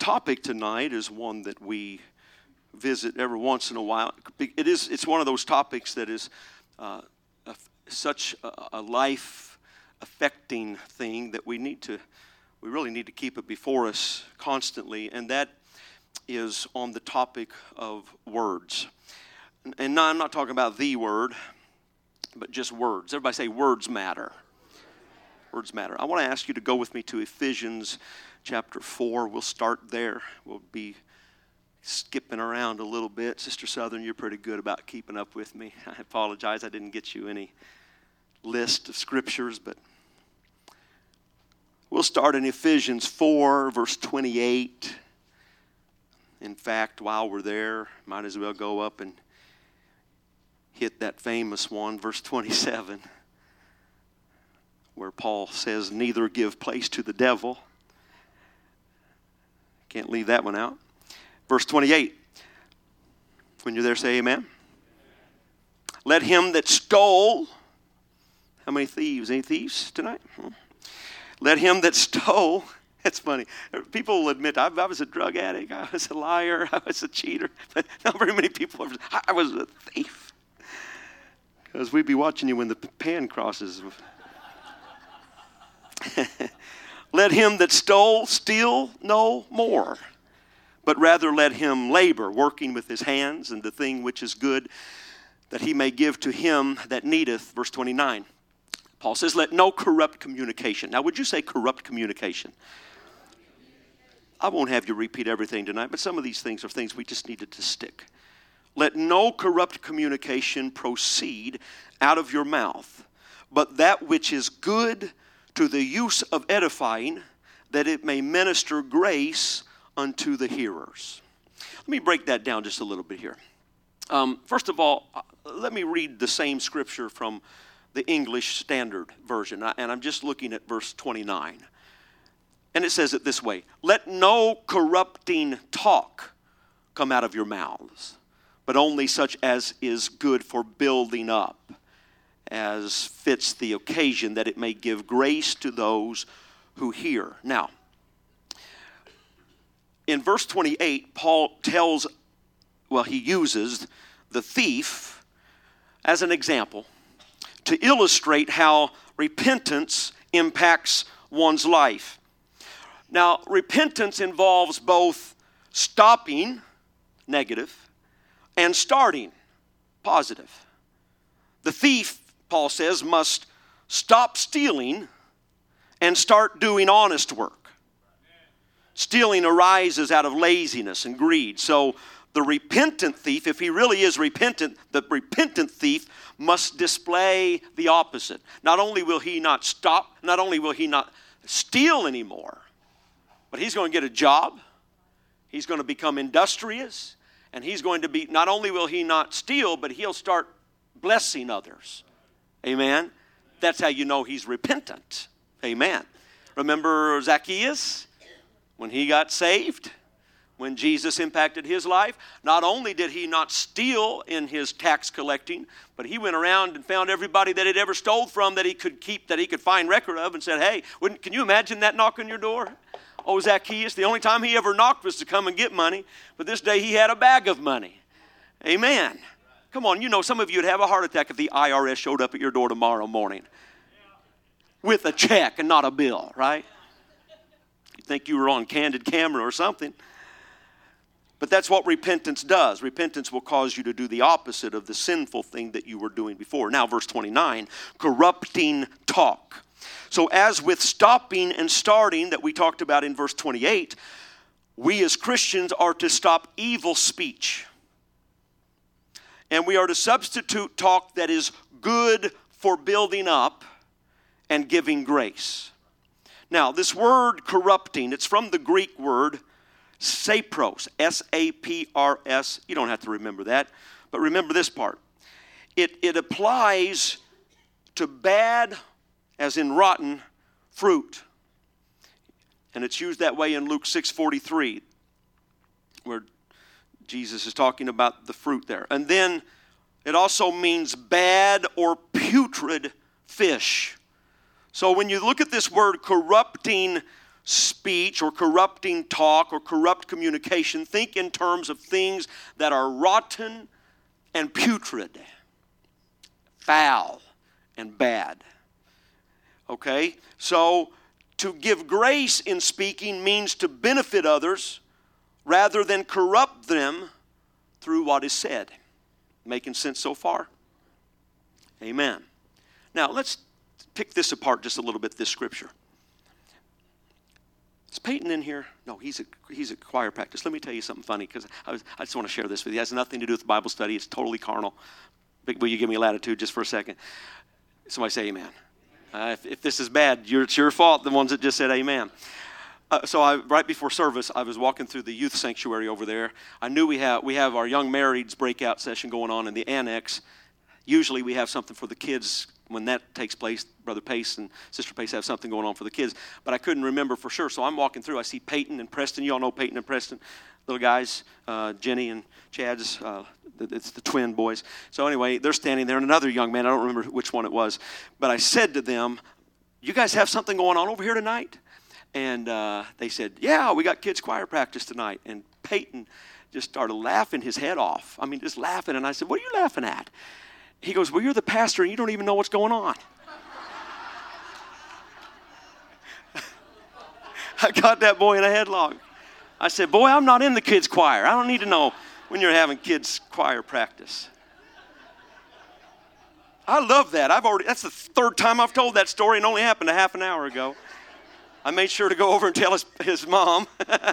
topic tonight is one that we visit every once in a while. It's one of those topics that is such a life-affecting thing that we really need to keep it before us constantly, and that is on the topic of words. And now I'm not talking about the word, but just words. Everybody say words matter. Words matter. I want to ask you to go with me to Ephesians chapter 4. We'll start there. We'll be skipping around a little bit. Sister Southern, you're pretty good about keeping up with me. I apologize. I didn't get you any list of scriptures, but we'll start in Ephesians 4, verse 28. In fact, while we're there, might as well go up and hit that famous one, verse 27, where Paul says, neither give place to the devil. Can't leave that one out. Verse 28, when you're there, say amen. Let him that stole, how many thieves? Any thieves tonight? Let him that stole, it's funny. People will admit, I was a drug addict, I was a liar, I was a cheater. But not very many people are, I was a thief. Because we'd be watching you when the pan crosses. Let him that stole steal no more, but rather let him labor, working with his hands, and the thing which is good, that he may give to him that needeth. Verse 29. Paul says, let no corrupt communication. Now, would you say corrupt communication? I won't have you repeat everything tonight, but some of these things are things we just needed to stick. Let no corrupt communication proceed out of your mouth, but that which is good to the use of edifying, that it may minister grace unto the hearers. Let me break that down just a little bit here. First of all, let me read the same scripture from the English Standard Version, and I'm just looking at verse 29. And it says it this way, let no corrupting talk come out of your mouths, but only such as is good for building up, as fits the occasion, that it may give grace to those who hear. Now, in verse 28, Paul he uses the thief as an example to illustrate how repentance impacts one's life. Now, repentance involves both stopping, negative, and starting, positive. The thief, Paul says, must stop stealing and start doing honest work. Stealing arises out of laziness and greed. So the repentant thief, if he really is repentant, the repentant thief must display the opposite. Not only will he not stop, not only will he not steal anymore, but he's going to get a job, he's going to become industrious, and he's going to be, not only will he not steal, but he'll start blessing others. Amen? That's how you know he's repentant. Amen. Remember Zacchaeus? When he got saved, when Jesus impacted his life, not only did he not steal in his tax collecting, but he went around and found everybody that he'd ever stole from that he could keep, that he could find record of, and said, hey, can you imagine that knock on your door? Oh, Zacchaeus, the only time he ever knocked was to come and get money, but this day he had a bag of money. Amen. Come on, you know some of you would have a heart attack if the IRS showed up at your door tomorrow morning with a check and not a bill, right? You'd think you were on candid camera or something. But that's what repentance does. Repentance will cause you to do the opposite of the sinful thing that you were doing before. Now, verse 29, corrupting talk. So as with stopping and starting that we talked about in verse 28, we as Christians are to stop evil speech. And we are to substitute talk that is good for building up and giving grace. Now, this word corrupting, it's from the Greek word sapros, S-A-P-R-S. You don't have to remember that, but remember this part. It applies to bad, as in rotten, fruit. And it's used that way in Luke 6:43, where Jesus is talking about the fruit there. And then it also means bad or putrid fish. So when you look at this word corrupting speech or corrupting talk or corrupt communication, think in terms of things that are rotten and putrid, foul and bad. Okay? So to give grace in speaking means to benefit others rather than corrupt them through what is said. Making sense so far? Amen. Now, let's pick this apart just a little bit, this scripture. Is Peyton in here? No, he's at choir practice. Let me tell you something funny, because I just want to share this with you. It has nothing to do with Bible study. It's totally carnal. But will you give me latitude just for a second? Somebody say amen. If this is bad, it's your fault, the ones that just said amen. Right before service, I was walking through the youth sanctuary over there. I knew we have our young marrieds breakout session going on in the annex. Usually we have something for the kids when that takes place. Brother Pace and Sister Pace have something going on for the kids. But I couldn't remember for sure. So I'm walking through. I see Peyton and Preston. You all know Peyton and Preston, little guys. Jenny and Chad's, it's the twin boys. So anyway, they're standing there. And another young man, I don't remember which one it was. But I said to them, you guys have something going on over here tonight? And they said, yeah, we got kids choir practice tonight. And Peyton just started laughing his head off. I mean, just laughing. And I said, what are you laughing at? He goes, well, you're the pastor and you don't even know what's going on. I got that boy in a headlock. I said, boy, I'm not in the kids' choir. I don't need to know when you're having kids' choir practice. I love that. That's the third time I've told that story, and only happened a half an hour ago. I made sure to go over and tell his mom.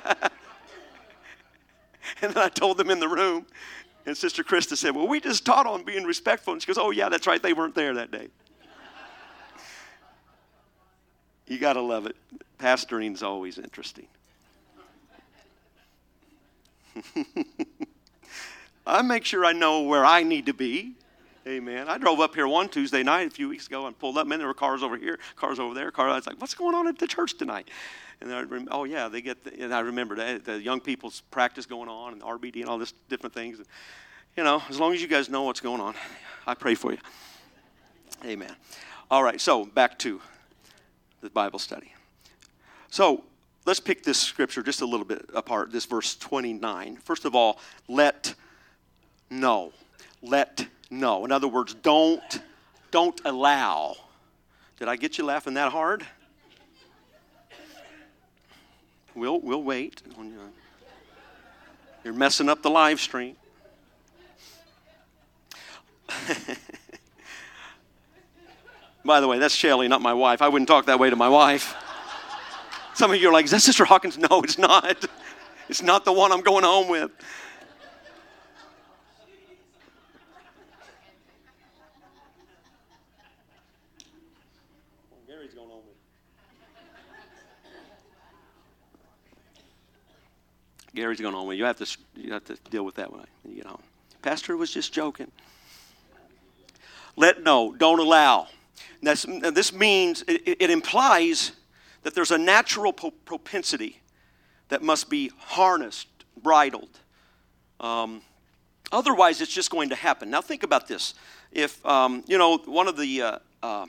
And then I told them in the room. And Sister Krista said, well, we just taught on being respectful. And she goes, oh, yeah, that's right. They weren't there that day. You got to love it. Pastoring's always interesting. I make sure I know where I need to be. Amen. I drove up here one Tuesday night a few weeks ago and pulled up, and there were cars over here, cars over there. I was like, what's going on at the church tonight? And and I remember that the young people's practice going on and the RBD and all this different things. As long as you guys know what's going on, I pray for you. Amen. All right, so back to the Bible study. So let's pick this scripture just a little bit apart, this verse 29. First of all, let know. Let know. In other words, don't allow. Did I get you laughing that hard? We'll wait. You're messing up the live stream. By the way, that's Shelley, not my wife. I wouldn't talk that way to my wife. Some of you are like, is that Sister Hawkins? No, it's not. It's not the one I'm going home with. Gary's going home with. Gary's going home with. You have to deal with that when you get home. Pastor was just joking. Let no, don't allow. This means, it implies that there's a natural propensity that must be harnessed, bridled. Otherwise, it's just going to happen. Now, think about this. If, one of the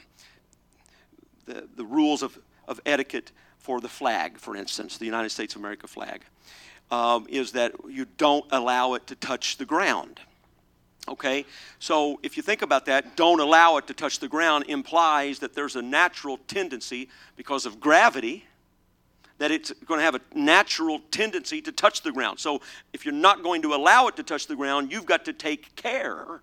rules of etiquette for the flag, for instance, the United States of America flag, is that you don't allow it to touch the ground. Okay, so if you think about that, don't allow it to touch the ground implies that there's a natural tendency, because of gravity, that it's going to have a natural tendency to touch the ground. So if you're not going to allow it to touch the ground, you've got to take care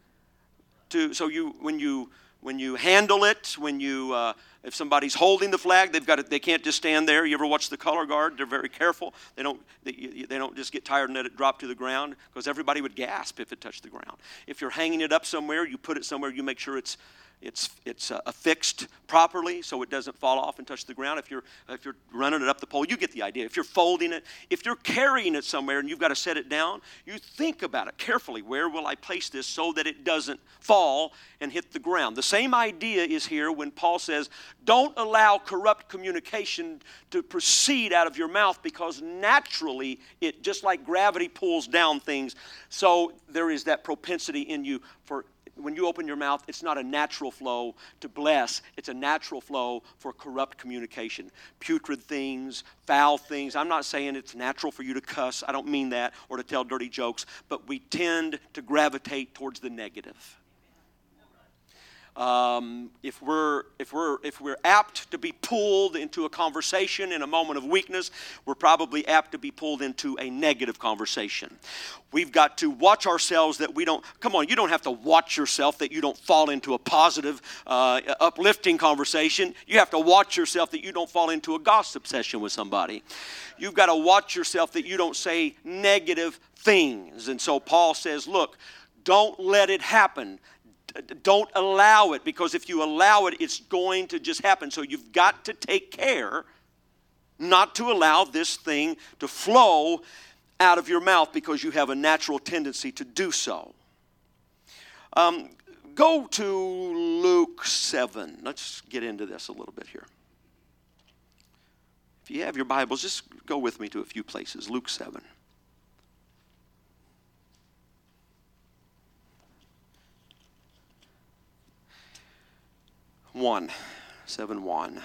when you handle it, if somebody's holding the flag, they can't just stand there. You ever watch the color guard? They're very careful. They don't just get tired and let it drop to the ground, because everybody would gasp if it touched the ground. If you're hanging it up somewhere, you put it somewhere, you make sure it's affixed properly so it doesn't fall off and touch the ground. If you're running it up the pole, you get the idea. If you're folding it, if you're carrying it somewhere and you've got to set it down, you think about it carefully. Where will I place this so that it doesn't fall and hit the ground? The same idea is here when Paul says, don't allow corrupt communication to proceed out of your mouth, because naturally, just like gravity pulls down things, so there is that propensity in you for when you open your mouth, it's not a natural flow to bless. It's a natural flow for corrupt communication. Putrid things, foul things. I'm not saying it's natural for you to cuss. I don't mean that, or to tell dirty jokes. But we tend to gravitate towards the negative. If we're apt to be pulled into a conversation in a moment of weakness, we're probably apt to be pulled into a negative conversation. We've got to watch ourselves that we don't, come on, you don't have to watch yourself that you don't fall into a positive, uplifting conversation. You have to watch yourself that you don't fall into a gossip session with somebody. You've got to watch yourself that you don't say negative things. And so Paul says, look, don't let it happen. Don't allow it, because if you allow it, it's going to just happen. So you've got to take care not to allow this thing to flow out of your mouth, because you have a natural tendency to do so. Go to Luke 7. Let's get into this a little bit here. If you have your Bibles, just go with me to a few places. Luke 7. 7:1.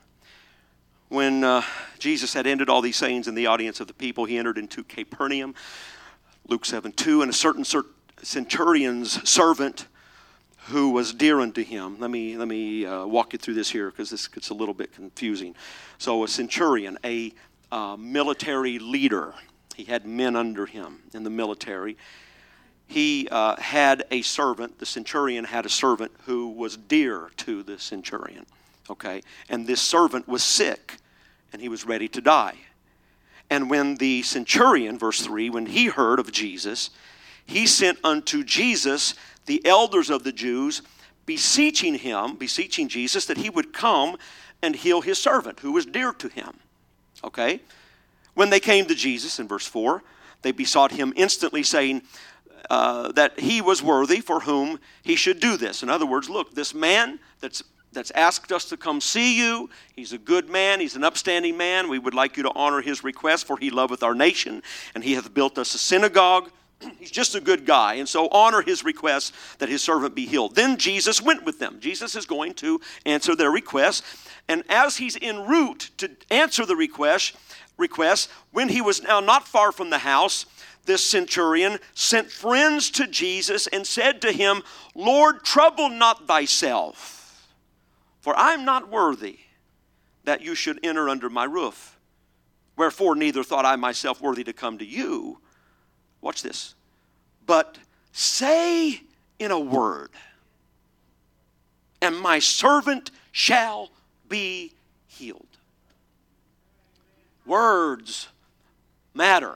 When Jesus had ended all these sayings in the audience of the people, he entered into Capernaum. Luke 7:2. And a certain centurion's servant who was dear unto him. Let me walk you through this here, because this gets a little bit confusing. So a centurion, a military leader. He had men under him in the military. He had a servant, the centurion had a servant who was dear to the centurion, okay? And this servant was sick, and he was ready to die. And when the centurion, verse 3, when he heard of Jesus, he sent unto Jesus the elders of the Jews, beseeching Jesus that he would come and heal his servant, who was dear to him, okay? When they came to Jesus, in verse 4, they besought him instantly, saying, that he was worthy for whom he should do this. In other words, look, this man that's asked us to come see you, he's a good man, he's an upstanding man. We would like you to honor his request, for he loveth our nation, and he hath built us a synagogue. He's just a good guy, and so honor his request that his servant be healed. Then Jesus went with them. Jesus is going to answer their request, and as he's en route to answer the request, when he was now not far from the house, this centurion sent friends to Jesus and said to him, Lord, trouble not thyself, for I am not worthy that you should enter under my roof. Wherefore neither thought I myself worthy to come to you. Watch this. But say in a word, and my servant shall be healed. Words matter.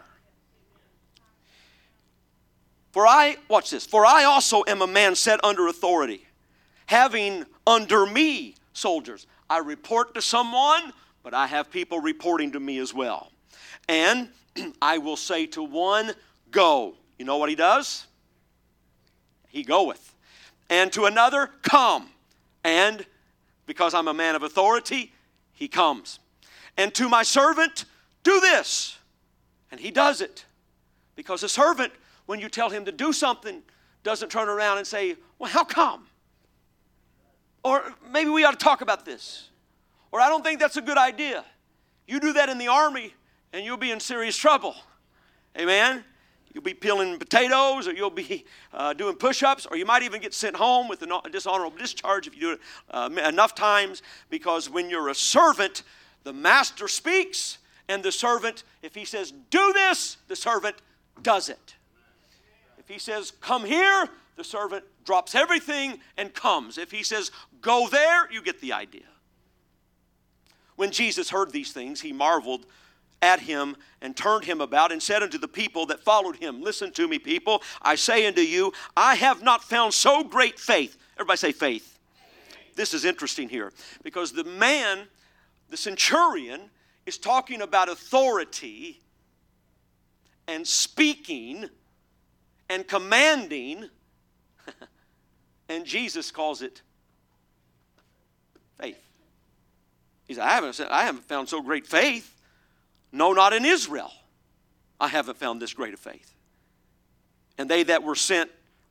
Watch this, for I also am a man set under authority, having under me soldiers. I report to someone, but I have people reporting to me as well. And I will say to one, go. You know what he does? He goeth. And to another, come. And because I'm a man of authority, he comes. And to my servant, do this. And he does it. Because a servant, when you tell him to do something, doesn't turn around and say, well, how come? Or maybe we ought to talk about this. Or I don't think that's a good idea. You do that in the army, and you'll be in serious trouble. Amen? You'll be peeling potatoes, or you'll be doing push-ups, or you might even get sent home with a dishonorable discharge if you do it enough times, because when you're a servant, the master speaks, and the servant, if he says, do this, the servant does it. If he says, come here, the servant drops everything and comes. If he says, go there, you get the idea. When Jesus heard these things, he marveled at him and turned him about and said unto the people that followed him, listen to me, people, I say unto you, I have not found so great faith. Everybody say faith. This is interesting here, because the man, the centurion, is talking about authority and speaking and commanding, and Jesus calls it faith. He said, I haven't found so great faith. No, not in Israel. I haven't found this great of faith. And they that were sent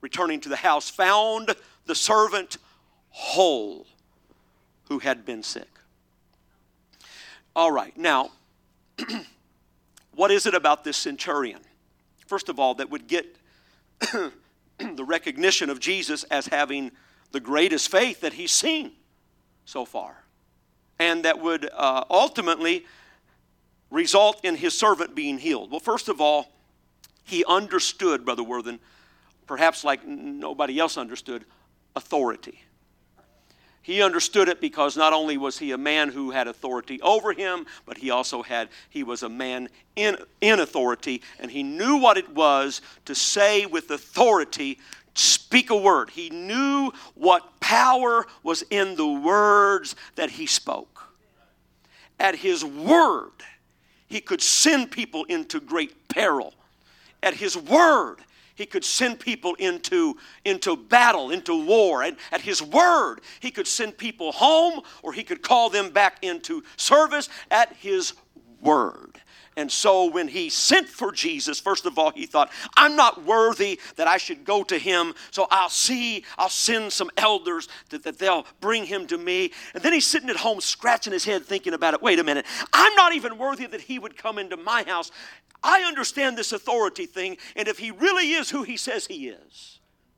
returning to the house, found the servant whole who had been sick. All right, now, what is it about this centurion? First of all, that would get the recognition of Jesus as having the greatest faith that he's seen so far. And that would ultimately result in his servant being healed. Well, first of all, he understood, Brother Worthen, perhaps like nobody else understood, authority. He understood it because not only was he a man who had authority over him, but he was a man in authority, and he knew what it was to say with authority, speak a word. He knew what power was in the words that he spoke. At his word, he could send people into great peril. At his word, he could send people into battle, into war. And at his word, he could send people home, or he could call them back into service at his word. And so when he sent for Jesus, first of all, he thought, I'm not worthy that I should go to him, so I'll send some elders that they'll bring him to me. And then he's sitting at home scratching his head thinking about it. Wait a minute, I'm not even worthy that he would come into my house. I understand this authority thing, and if he really is who he says he is,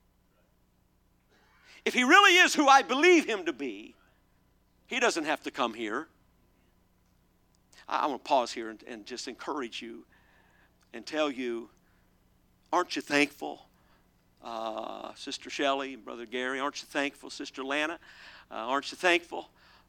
if he really is who I believe him to be, he doesn't have to come here. I want to pause here and just encourage you and tell you, aren't you thankful, Sister Shelley and Brother Gary? Aren't you thankful, Sister Lana? Aren't you thankful,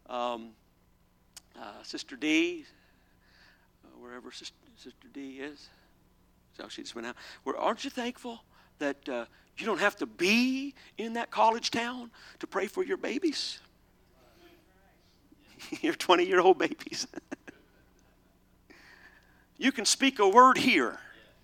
Sister Dee, wherever Sister Dee is? So she just went out. Aren't you thankful that you don't have to be in that college town to pray for your babies? Your 20-year-old babies. You can speak a word here.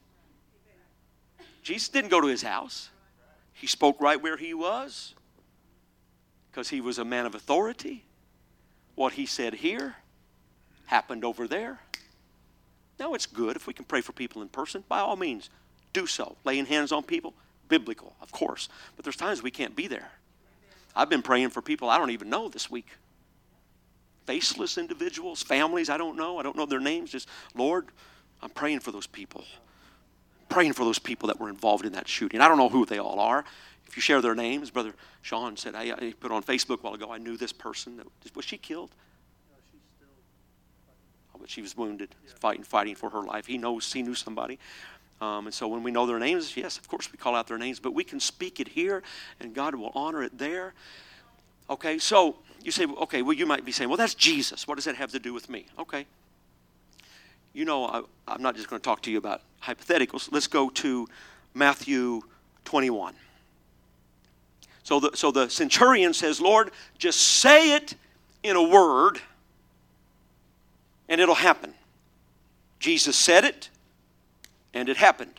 Jesus didn't go to his house. He spoke right where he was because he was a man of authority. What he said here happened over there. Now, it's good if we can pray for people in person. By all means, do so. Laying hands on people, biblical, of course. But there's times we can't be there. I've been praying for people I don't even know this week. Faceless individuals, families I don't know their names. Just, Lord, I'm praying for those people. Praying for those people that were involved in that shooting. I don't know who they all are. If you share their names, Brother Sean said, he put on Facebook a while ago, I knew this person. Was she killed? No, she's still fighting. Oh, but she was wounded, fighting for her life. He knew somebody. And so when we know their names, yes, of course we call out their names, but we can speak it here, and God will honor it there. Okay, so you say, okay, well, you might be saying, well, that's Jesus. What does that have to do with me? Okay. You know, I'm not just going to talk to you about hypotheticals. Let's go to Matthew 21. So the centurion says, Lord, just say it in a word, and it'll happen. Jesus said it, and it happened.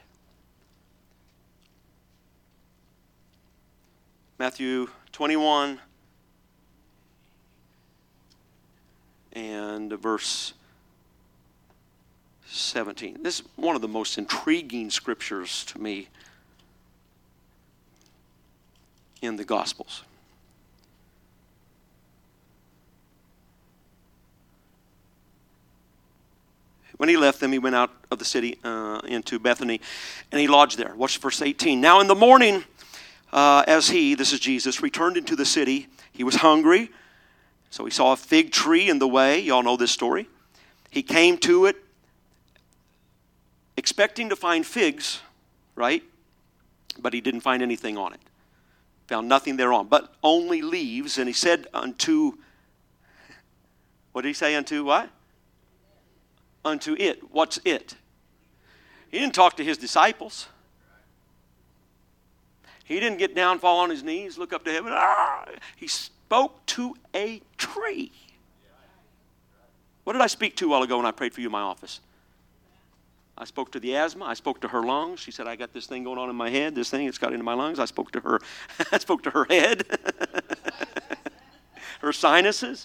Matthew 21. And verse 17. This is one of the most intriguing scriptures to me in the Gospels. When he left them, he went out of the city into Bethany, and he lodged there. Watch verse 18. Now in the morning, as this is Jesus, returned into the city, he was hungry. So he saw a fig tree in the way. You all know this story. He came to it expecting to find figs, right? But he didn't find anything on it. Found nothing thereon, but only leaves. And he said unto, what did he say unto what? Unto it. What's it? He didn't talk to his disciples. He didn't get down, fall on his knees, look up to heaven. He spoke to a tree. What did I speak to a while ago when I prayed for you in my office? I spoke to the asthma. I spoke to her lungs. She said, I got this thing going on in my head. This thing, it's got into my lungs. I spoke to her. I spoke to her head. Her sinuses.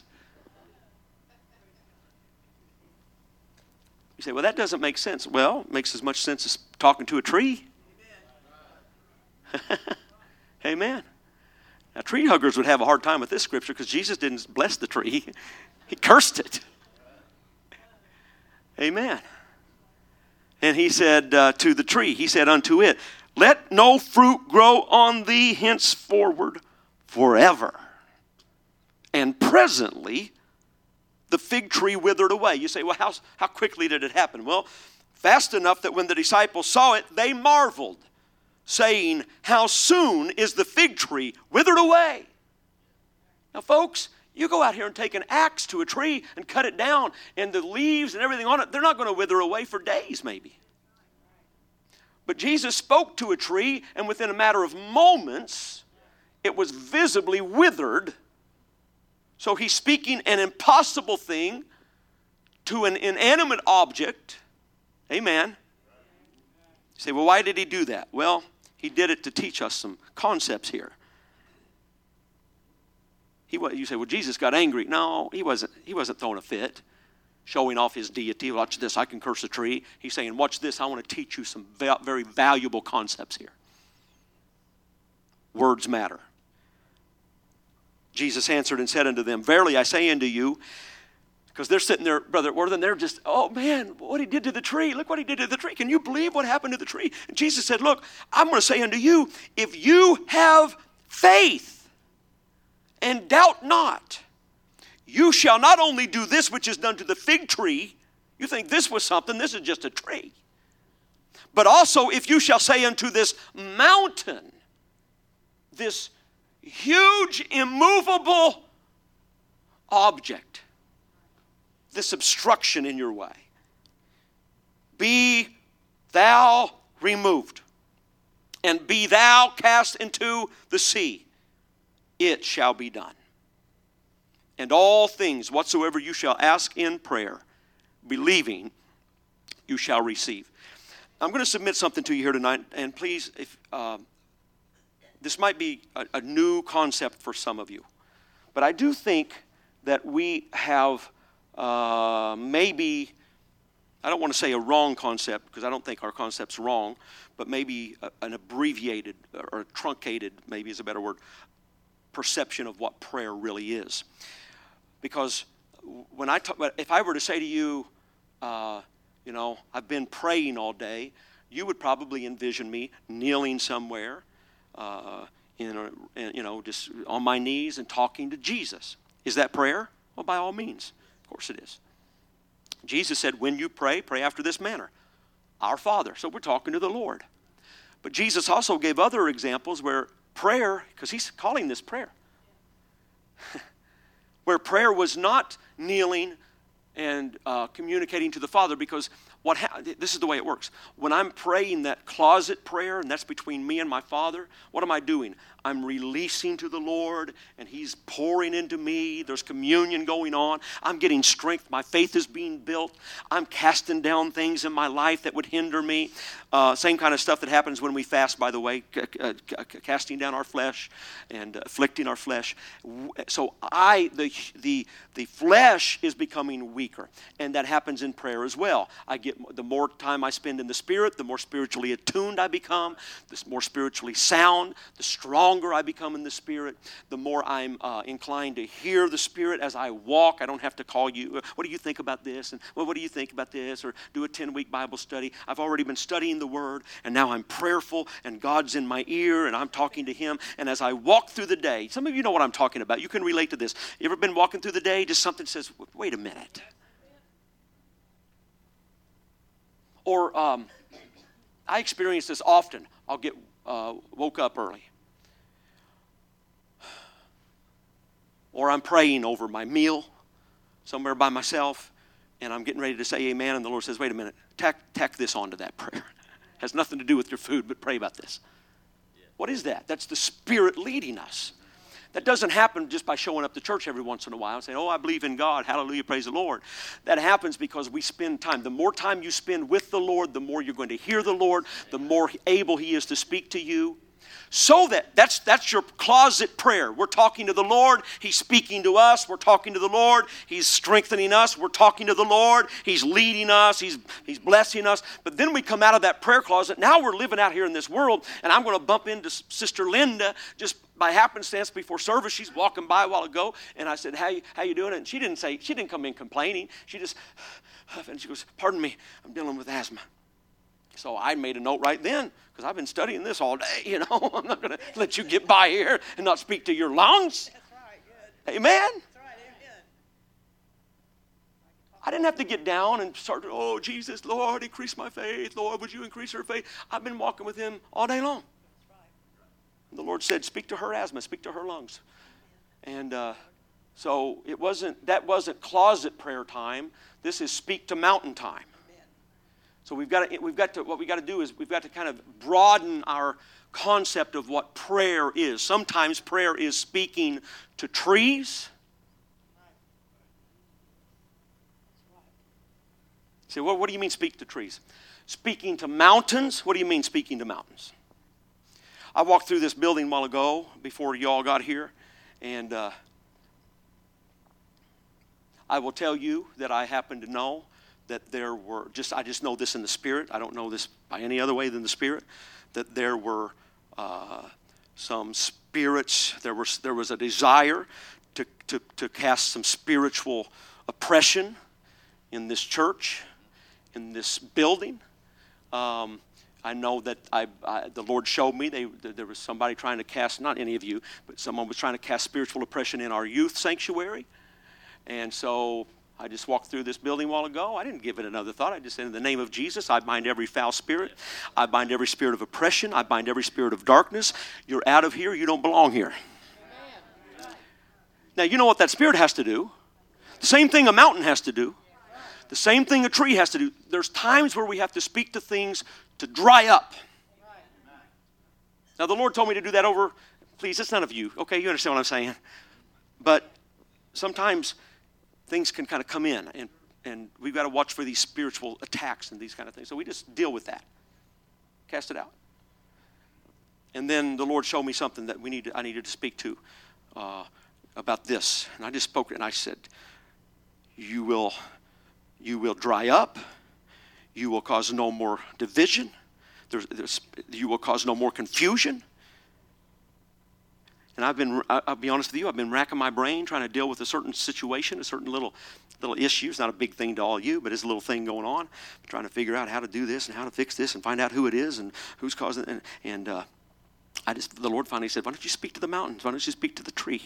You say, well, that doesn't make sense. Well, it makes as much sense as talking to a tree. Amen. Now, tree huggers would have a hard time with this scripture because Jesus didn't bless the tree. He cursed it. Amen. And he said to the tree, he said unto it, let no fruit grow on thee henceforward forever. And presently the fig tree withered away. You say, well, how quickly did it happen? Well, fast enough that when the disciples saw it, they marveled, saying, how soon is the fig tree withered away? Now, folks, you go out here and take an axe to a tree and cut it down, and the leaves and everything on it, they're not going to wither away for days, maybe. But Jesus spoke to a tree, and within a matter of moments, it was visibly withered. So he's speaking an impossible thing to an inanimate object. Amen. You say, well, why did he do that? Well, he did it to teach us some concepts here. You say, well, Jesus got angry. No, he wasn't throwing a fit, showing off his deity. Watch this, I can curse a tree. He's saying, watch this, I want to teach you some very valuable concepts here. Words matter. Jesus answered and said unto them, verily I say unto you, because they're sitting there, Brother Worthen, they're just, oh man, what he did to the tree. Look what he did to the tree. Can you believe what happened to the tree? And Jesus said, look, I'm going to say unto you, if you have faith and doubt not, you shall not only do this which is done to the fig tree. You think this was something, this is just a tree. But also if you shall say unto this mountain, this huge immovable object, this obstruction in your way, be thou removed, and be thou cast into the sea, it shall be done. And all things whatsoever you shall ask in prayer, believing, you shall receive. I'm going to submit something to you here tonight, and please, if this might be a new concept for some of you, but I do think that we have maybe, I don't want to say a wrong concept, because I don't think our concept's wrong, but maybe an abbreviated or truncated, maybe is a better word, perception of what prayer really is. Because when if I were to say to you, I've been praying all day, you would probably envision me kneeling somewhere, just on my knees and talking to Jesus. Is that prayer? Well, by all means, of course it is. Jesus said, when you pray, pray after this manner. Our Father. So we're talking to the Lord. But Jesus also gave other examples where prayer, because he's calling this prayer, where prayer was not kneeling and communicating to the Father, because this is the way it works. When I'm praying that closet prayer, and that's between me and my Father, what am I doing? I'm releasing to the Lord, and he's pouring into me. There's communion going on. I'm getting strength. My faith is being built. I'm casting down things in my life that would hinder me. Same kind of stuff that happens when we fast, by the way, casting down our flesh and afflicting our flesh. So the flesh is becoming weaker, and that happens in prayer as well. The more time I spend in the Spirit, the more spiritually attuned I become, the more spiritually sound, the stronger I become in the Spirit, the more I'm inclined to hear the Spirit as I walk. I don't have to call you, what do you think about this? And well, what do you think about this? Or do a 10-week Bible study. I've already been studying the Word, and now I'm prayerful, and God's in my ear, and I'm talking to Him. And as I walk through the day, some of you know what I'm talking about. You can relate to this. You ever been walking through the day, just something says, wait a minute. Or I experience this often. I'll get woke up early. Or I'm praying over my meal somewhere by myself, and I'm getting ready to say amen, and the Lord says, wait a minute, tack this onto that prayer. Has nothing to do with your food, but pray about this. Yeah. What is that? That's the Spirit leading us. That doesn't happen just by showing up to church every once in a while and saying, oh, I believe in God, hallelujah, praise the Lord. That happens because we spend time. The more time you spend with the Lord, the more you're going to hear the Lord, the more able He is to speak to you. So that's your closet prayer. We're talking to the Lord. He's speaking to us. We're talking to the Lord. He's strengthening us. We're talking to the Lord. He's leading us. He's blessing us. But then we come out of that prayer closet. Now we're living out here in this world, and I'm going to bump into Sister Linda just by happenstance before service. She's walking by a while ago, and I said, how you doing? And she didn't come in complaining. She just, and she goes, pardon me, I'm dealing with asthma. So I made a note right then, because I've been studying this all day, you know. I'm not going to let you get by here and not speak to your lungs. That's right, good. Amen? That's right, amen. I didn't have to get down and start, oh, Jesus, Lord, increase my faith. Lord, would you increase her faith? I've been walking with him all day long. That's right. And the Lord said, speak to her asthma, speak to her lungs. And so that wasn't closet prayer time. This is speak to mountain time. So what we got to do is we've got to kind of broaden our concept of what prayer is. Sometimes prayer is speaking to trees. You say, well, what do you mean speak to trees? Speaking to mountains? What do you mean speaking to mountains? I walked through this building a while ago before y'all got here, and I will tell you that I happen to know that there were, I just know this in the Spirit. I don't know this by any other way than the Spirit. That there were some spirits. There was a desire to cast some spiritual oppression in this church, in this building. I know that the Lord showed me there was somebody trying to cast, not any of you, but someone was trying to cast spiritual oppression in our youth sanctuary. And so I just walked through this building a while ago. I didn't give it another thought. I just said, in the name of Jesus, I bind every foul spirit. I bind every spirit of oppression. I bind every spirit of darkness. You're out of here. You don't belong here. Now, you know what that spirit has to do? The same thing a mountain has to do. The same thing a tree has to do. There's times where we have to speak to things to dry up. Now, the Lord told me to do that over, please, it's none of you. Okay, you understand what I'm saying? But sometimes things can kind of come in, and we've got to watch for these spiritual attacks and these kind of things. So we just deal with that. Cast it out. And then the Lord showed me something that I needed to speak to about this. And I just spoke it, and I said, you will dry up. You will cause no more division. You will cause no more confusion. And I'll be honest with you, I've been racking my brain trying to deal with a certain situation, a certain little issue. It's not a big thing to all you, but it's a little thing going on. I'm trying to figure out how to do this and how to fix this and find out who it is and who's causing it. And the Lord finally said, why don't you speak to the mountains? Why don't you speak to the tree?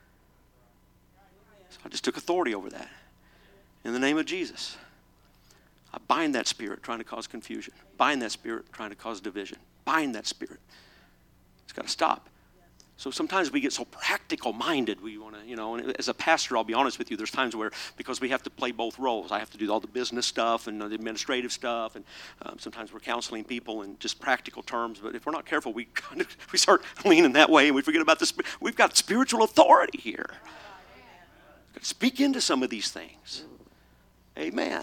So I just took authority over that. In the name of Jesus, I bind that spirit trying to cause confusion. Bind that spirit trying to cause division. Bind that spirit. It's got to stop. So sometimes we get so practical minded. We want to, and as a pastor, I'll be honest with you, there's times where, because we have to play both roles, I have to do all the business stuff and the administrative stuff, and sometimes we're counseling people in just practical terms. But if we're not careful, we start leaning that way, and we forget about this. We've got spiritual authority here. We've got to speak into some of these things. Amen.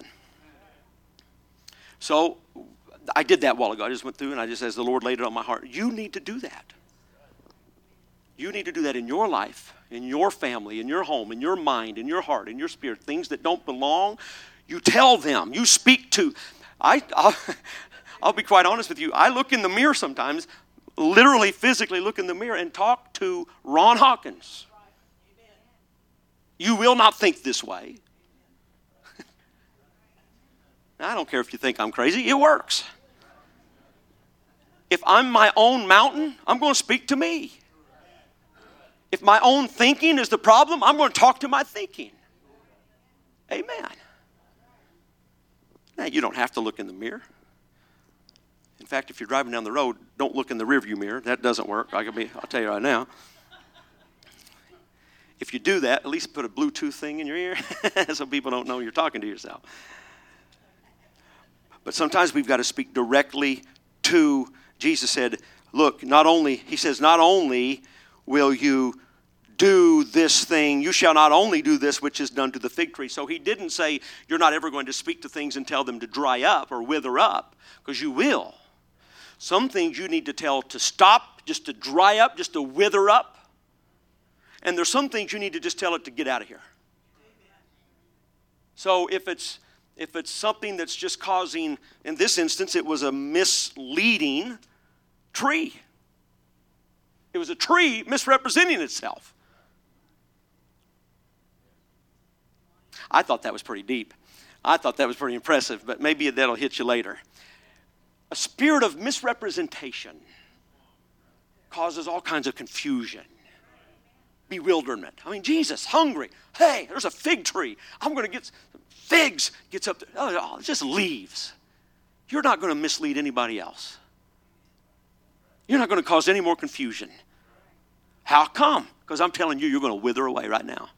So I did that a while ago. I just went through, and I just, as the Lord laid it on my heart, you need to do that. You need to do that in your life, in your family, in your home, in your mind, in your heart, in your spirit. Things that don't belong, you tell them. You speak to. I'll be quite honest with you. I look in the mirror sometimes, literally, physically look in the mirror and talk to Ron Hawkins. You will not think this way. Now, I don't care if you think I'm crazy. It works. If I'm my own mountain, I'm going to speak to me. If my own thinking is the problem, I'm going to talk to my thinking. Amen. Now, you don't have to look in the mirror. In fact, if you're driving down the road, don't look in the rearview mirror. That doesn't work. I'll tell you right now. If you do that, at least put a Bluetooth thing in your ear so people don't know you're talking to yourself. But sometimes we've got to speak directly to, Jesus said, look, not only will you do this thing, you shall not only do this which is done to the fig tree. So he didn't say you're not ever going to speak to things and tell them to dry up or wither up, because you will. Some things you need to tell to stop, just to dry up, just to wither up. And there's some things you need to just tell it to get out of here. So if it's something that's just causing, in this instance, it was a misleading tree. It was a tree misrepresenting itself. I thought that was pretty deep. I thought that was pretty impressive, but maybe that'll hit you later. A spirit of misrepresentation causes all kinds of confusion, bewilderment. I mean, Jesus, hungry. Hey, there's a fig tree. I'm going to get some figs. Gets up there. Oh, just leaves. You're not going to mislead anybody else. You're not going to cause any more confusion. How come? Because I'm telling you, you're going to wither away right now.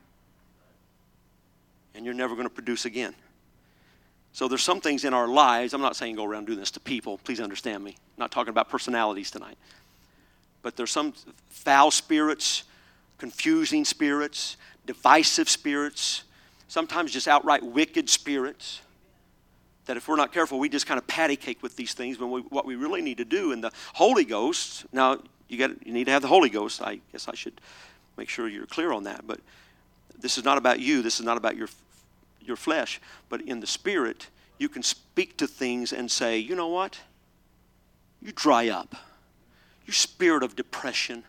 And you're never going to produce again. So there's some things in our lives. I'm not saying go around doing this to people. Please understand me. I'm not talking about personalities tonight. But there's some foul spirits, confusing spirits, divisive spirits, sometimes just outright wicked spirits, that if we're not careful, we just kind of patty cake with these things when what we really need to do. And the Holy Ghost, now you need to have the Holy Ghost. I guess I should make sure you're clear on that. But this is not about you. This is not about your flesh. But in the Spirit, you can speak to things and say, you know what? You dry up. You spirit of depression.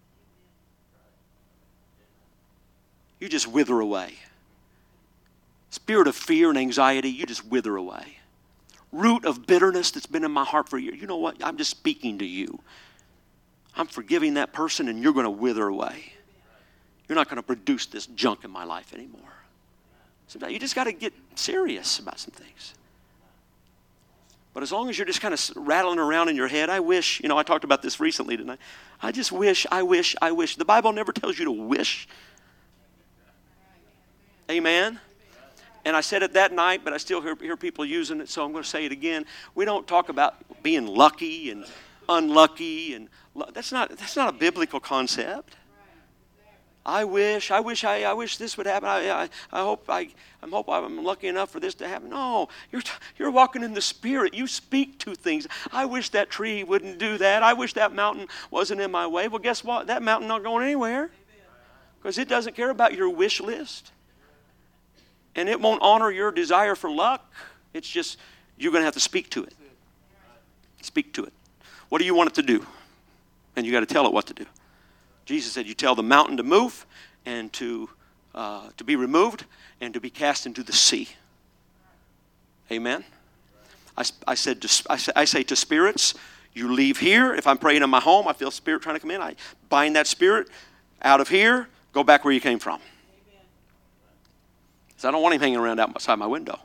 You just wither away. Spirit of fear and anxiety, you just wither away. Root of bitterness that's been in my heart for years. You know what? I'm just speaking to you. I'm forgiving that person and you're going to wither away. You're not going to produce this junk in my life anymore. Sometimes you just got to get serious about some things. But as long as you're just kind of rattling around in your head, I wish, I talked about this recently tonight. I just wish. The Bible never tells you to wish. Amen? And I said it that night, but I still hear people using it, so I'm going to say it again. We don't talk about being lucky and unlucky, and that's not a biblical concept. I wish this would happen. I hope I'm lucky enough for this to happen. No, you're walking in the Spirit. You speak to things. I wish that tree wouldn't do that. I wish that mountain wasn't in my way. Well, guess what? That mountain not going anywhere because it doesn't care about your wish list. And it won't honor your desire for luck. It's just you're going to have to speak to it. Speak to it. What do you want it to do? And you got to tell it what to do. Jesus said, you tell the mountain to move and to be removed and to be cast into the sea. Amen? I say to spirits, you leave here. If I'm praying in my home, I feel spirit trying to come in. I bind that spirit out of here. Go back where you came from. Because I don't want him hanging around outside my window.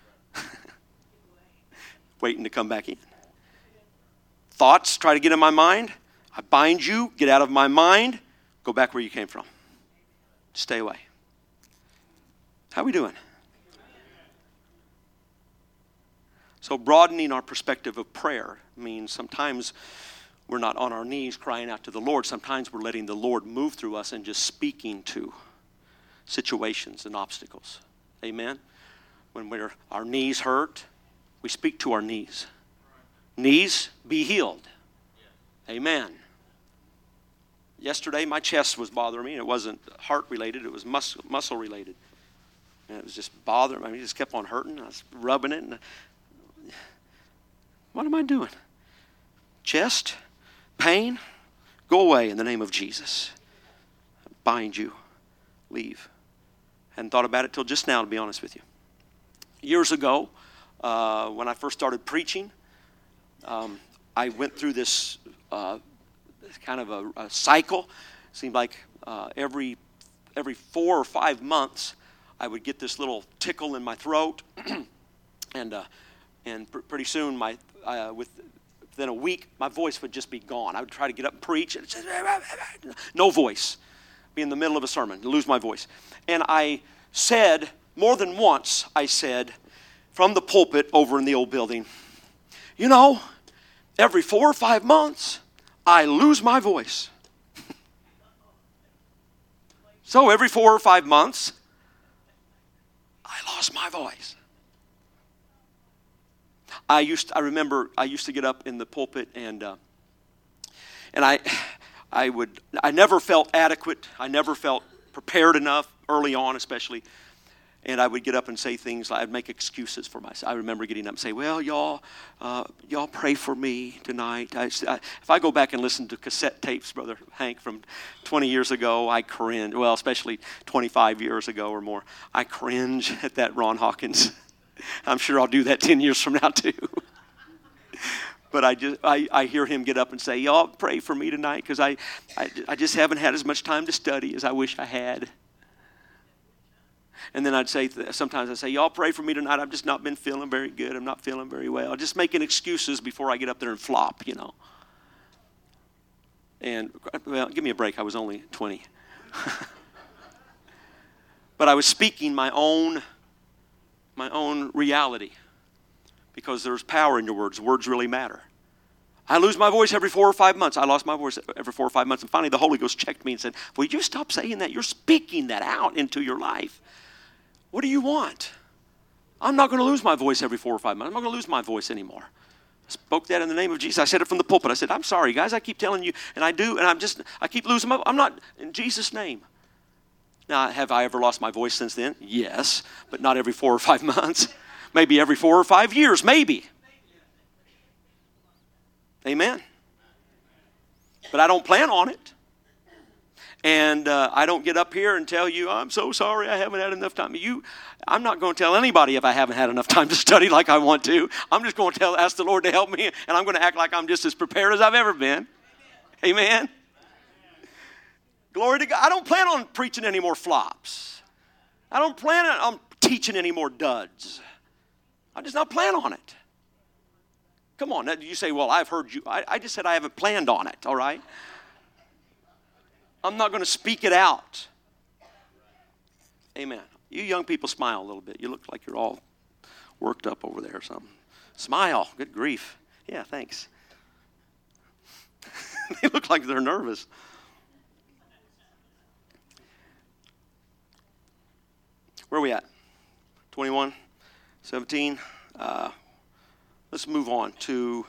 Waiting to come back in. Thoughts try to get in my mind. I bind you, get out of my mind, go back where you came from. Stay away. How are we doing? So broadening our perspective of prayer means sometimes we're not on our knees crying out to the Lord. Sometimes we're letting the Lord move through us and just speaking to situations and obstacles. Amen? When our knees hurt, we speak to our knees. Knees, be healed. Amen. Yesterday, my chest was bothering me, and it wasn't heart-related. It was muscle-related. And it was just bothering me. I mean, it just kept on hurting. I was rubbing it. And what am I doing? Chest, pain, go away in the name of Jesus. Bind you. Leave. Hadn't thought about it till just now, to be honest with you. Years ago, when I first started preaching, I went through this kind of a cycle. It seemed like every 4 or 5 months, I would get this little tickle in my throat, and pretty soon, within a week, my voice would just be gone. I would try to get up and preach, and just, no voice. Be in the middle of a sermon, lose my voice. And I said, more than once, I said, from the pulpit over in the old building, every 4 or 5 months, I lose my voice. So every 4 or 5 months, I lost my voice. I remember I used to get up in the pulpit and I never felt adequate. I never felt prepared enough early on, especially. And I would get up and say things like, I'd make excuses for myself. I remember getting up and say, well, y'all pray for me tonight. If I go back and listen to cassette tapes, Brother Hank, from 20 years ago, I cringe. Well, especially 25 years ago or more. I cringe at that Ron Hawkins. I'm sure I'll do that 10 years from now too. But I hear him get up and say, y'all pray for me tonight because I just haven't had as much time to study as I wish I had. And then sometimes I'd say, y'all pray for me tonight. I've just not been feeling very good. I'm not feeling very well. Just making excuses before I get up there and flop, And, well, give me a break. I was only 20. But I was speaking my own reality. Because there's power in your words. Words really matter. I lose my voice every 4 or 5 months. I lost my voice every 4 or 5 months. And finally the Holy Ghost checked me and said, will you stop saying that? You're speaking that out into your life. What do you want? I'm not going to lose my voice every 4 or 5 months. I'm not going to lose my voice anymore. I spoke that in the name of Jesus. I said it from the pulpit. I said, I'm sorry, guys. I keep telling you, and I do, and I keep losing my voice. I'm not, in Jesus' name. Now, have I ever lost my voice since then? Yes, but not every 4 or 5 months. Maybe every 4 or 5 years, maybe. Amen. But I don't plan on it. And I don't get up here and tell you, I'm so sorry I haven't had enough time. I'm not going to tell anybody if I haven't had enough time to study like I want to. I'm just going to ask the Lord to help me, and I'm going to act like I'm just as prepared as I've ever been. Amen. Glory to God. I don't plan on preaching any more flops. I don't plan on teaching any more duds. I just not plan on it. Come on. You say, well, I've heard you. I just said I haven't planned on it, all right? I'm not going to speak it out. Amen. You young people smile a little bit. You look like you're all worked up over there or something. Smile. Good grief. Yeah, thanks. They look like they're nervous. Where are we at? 21? 17. Let's move on to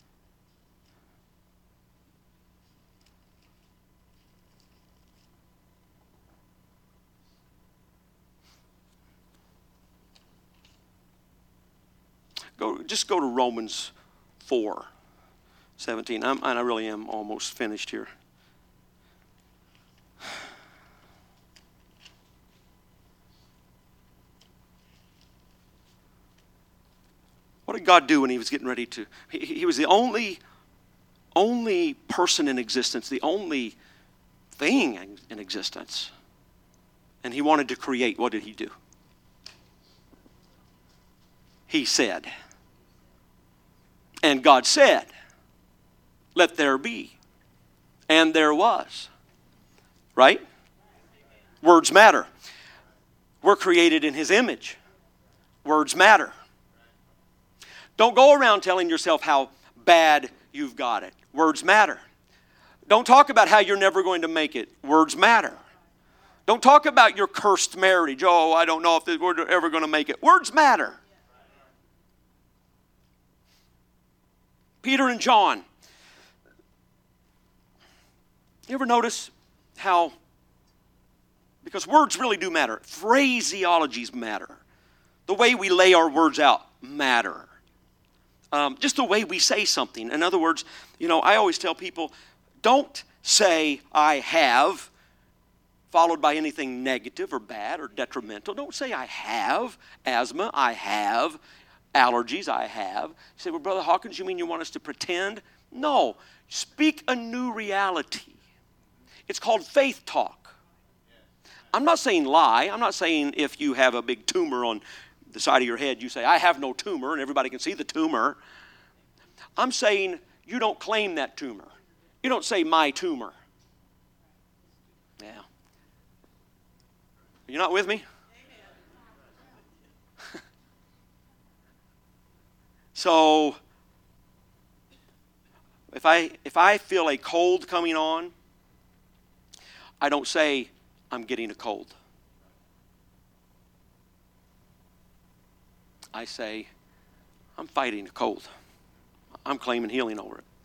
go to Romans 4:17. I really am almost finished here. What did God do when he was getting ready to? He was the only person in existence, the only thing in existence. And he wanted to create. What did he do? He said. And God said, let there be. And there was. Right? Words matter. We're created in his image. Words matter. Don't go around telling yourself how bad you've got it. Words matter. Don't talk about how you're never going to make it. Words matter. Don't talk about your cursed marriage. Oh, I don't know if we're ever going to make it. Words matter. Peter and John. You ever notice how, because words really do matter. Phraseologies matter. The way we lay our words out matter. Just the way we say something. In other words, I always tell people, don't say I have, followed by anything negative or bad or detrimental. Don't say I have asthma, I have allergies, I have. You say, well, Brother Hawkins, you mean you want us to pretend? No. Speak a new reality. It's called faith talk. I'm not saying lie. I'm not saying if you have a big tumor on the side of your head, you say, I have no tumor, and everybody can see the tumor. I'm saying you don't claim that tumor. You don't say my tumor. Yeah. You're not with me? So, if I feel a cold coming on, I don't say I'm getting a cold. I say I'm fighting a cold. I'm claiming healing over it.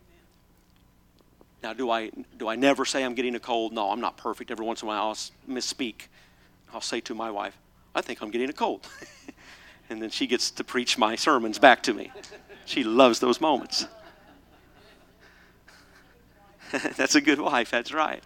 Now, do I never say I'm getting a cold? No, I'm not perfect. Every once in a while, I'll misspeak. I'll say to my wife, I think I'm getting a cold. And then she gets to preach my sermons back to me. She loves those moments. That's a good wife. That's right.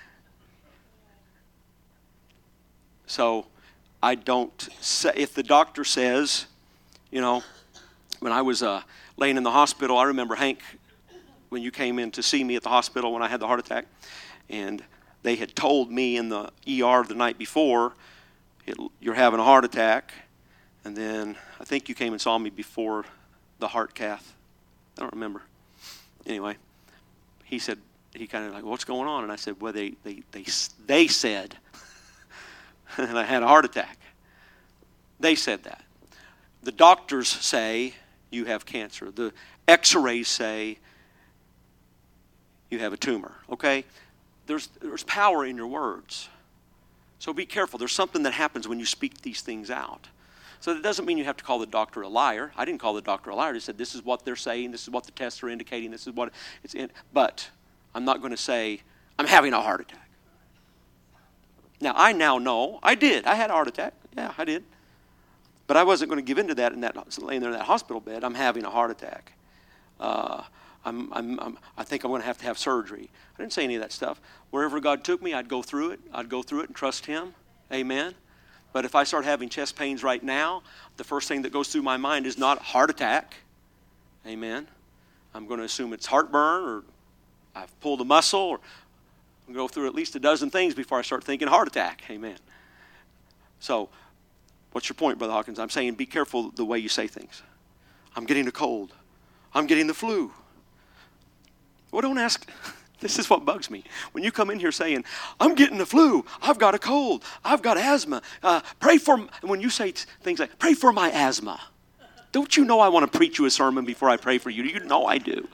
So I don't say, if the doctor says, you know, when I was laying in the hospital, I remember, Hank, when you came in to see me at the hospital when I had the heart attack, and they had told me in the ER the night before, you're having a heart attack, and then I think you came and saw me before the heart cath. I don't remember. Anyway, he said, he kind of like, what's going on? And I said, well, they said, and I had a heart attack. They said that. The doctors say you have cancer. The x-rays say you have a tumor, okay? There's power in your words. So be careful. There's something that happens when you speak these things out. So that doesn't mean you have to call the doctor a liar. I didn't call the doctor a liar. I just said, this is what they're saying. This is what the tests are indicating. This is what it's in. But I'm not going to say, I'm having a heart attack. Now, I now know I did. I had a heart attack. Yeah, I did. But I wasn't going to give in to that laying there in that hospital bed. I'm having a heart attack. I think I'm going to have surgery. I didn't say any of that stuff. Wherever God took me, I'd go through it. I'd go through it and trust Him. Amen. But if I start having chest pains right now, the first thing that goes through my mind is not heart attack. Amen. I'm going to assume it's heartburn, or I've pulled a muscle, or I'll go through at least a dozen things before I start thinking heart attack. Amen. So, what's your point, Brother Hawkins? I'm saying be careful the way you say things. I'm getting a cold. I'm getting the flu. Well, don't ask. This is what bugs me. When you come in here saying, I'm getting the flu, I've got a cold, I've got asthma, pray for, when you say things like, pray for my asthma. Don't you know I want to preach you a sermon before I pray for you? You know I do.